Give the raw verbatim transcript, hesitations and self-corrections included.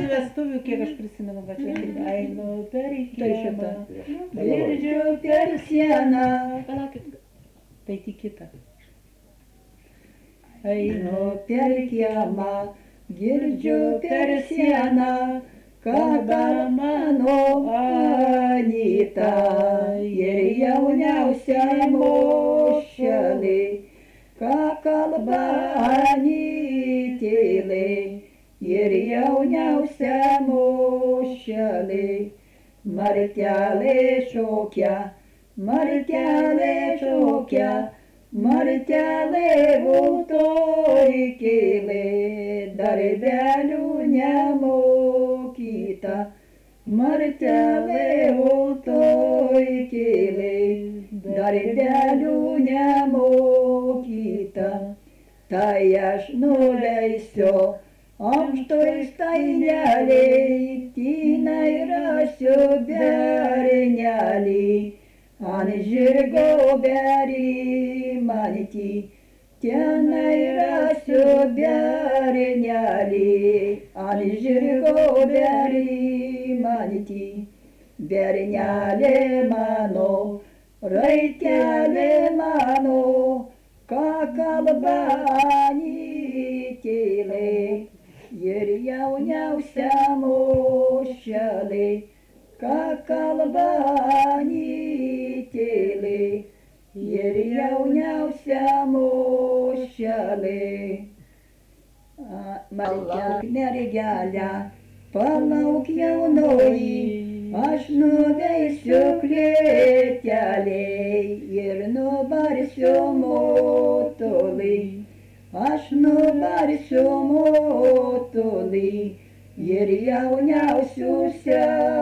mano vestuvių, kiek aš prisimenu, kad čia einu per kiemą, girdžiu per sieną. Palaukit. Tai tik kita. Einu per kiemą, girdžiu per sieną, kada mano Anyta ir jauniausia mošelė, ką kalba Anytėlė ir jauniausia mošelė. Martelė šokia, martelė šokia, martelė vultoj kėlė, darbelių nemokyta. Martelė vultoj kėlė, darbelių nemokyta. Tai aš nuleisiu aukštoj stainelėj, tinai rasiu bernelį, ant žirgo berimantį. Tenai rasiu bernelį, ant žirgo berimantį. Bernelė mano, raitelė mano, ką kalba Anytėlė ir jauniausia mošelė, ką kalba Anytėlė ir jauniausia mošelė. Martelė mergelė, palauk jaunoji, aš nuveisiu klėtelį ir nubarsiu motulį. Aš nubarsiu motulį ir jauniausių